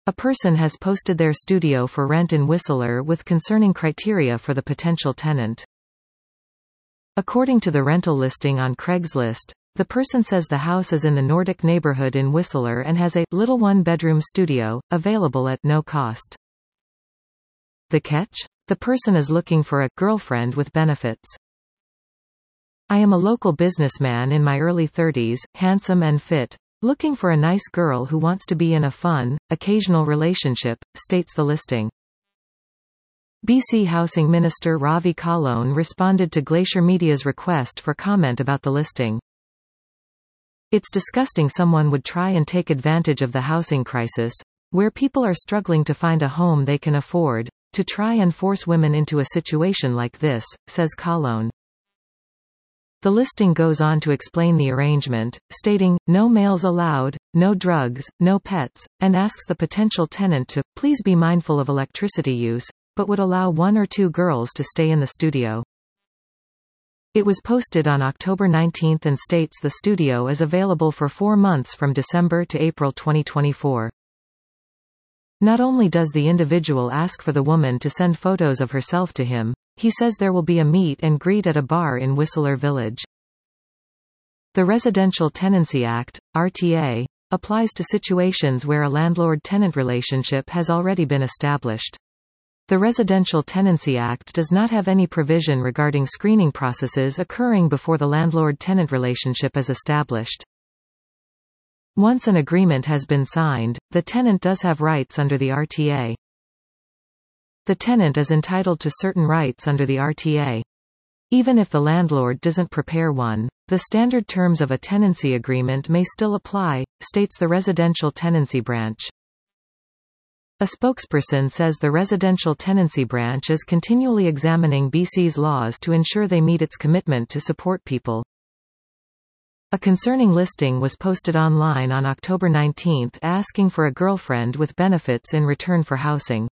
A person has posted their studio for rent in Whistler with concerning criteria for the potential tenant. According to the rental listing on Craigslist, the person says the house is in the Nordic neighborhood in Whistler and has a little one-bedroom studio, available at no cost. The catch? The person is looking for a girlfriend with benefits. I am a local businessman in my early 30s, handsome and fit, looking for a nice girl who wants to be in a fun, occasional relationship, states the listing. BC Housing Minister Ravi Kahlon responded to Glacier Media's request for comment about the listing. It's disgusting someone would try and take advantage of the housing crisis, where people are struggling to find a home they can afford, to try and force women into a situation like this, says Kahlon. The listing goes on to explain the arrangement, stating, no males allowed, no drugs, no pets, and asks the potential tenant to, please be mindful of electricity use, but would allow 1 or 2 girls to stay in the studio. It was posted on October 19 and states the studio is available for 4 months from December to April 2024. Not only does the individual ask for the woman to send photos of herself to him, he says there will be a meet and greet at a bar in Whistler Village. The Residential Tenancy Act, RTA, applies to situations where a landlord-tenant relationship has already been established. The Residential Tenancy Act does not have any provision regarding screening processes occurring before the landlord-tenant relationship is established. Once an agreement has been signed, the tenant does have rights under the RTA. The tenant is entitled to certain rights under the RTA. Even if the landlord doesn't prepare one, the standard terms of a tenancy agreement may still apply, states the Residential Tenancy Branch. A spokesperson says the Residential Tenancy Branch is continually examining BC's laws to ensure they meet its commitment to support people. A concerning listing was posted online on October 19 asking for a girlfriend with benefits in return for housing.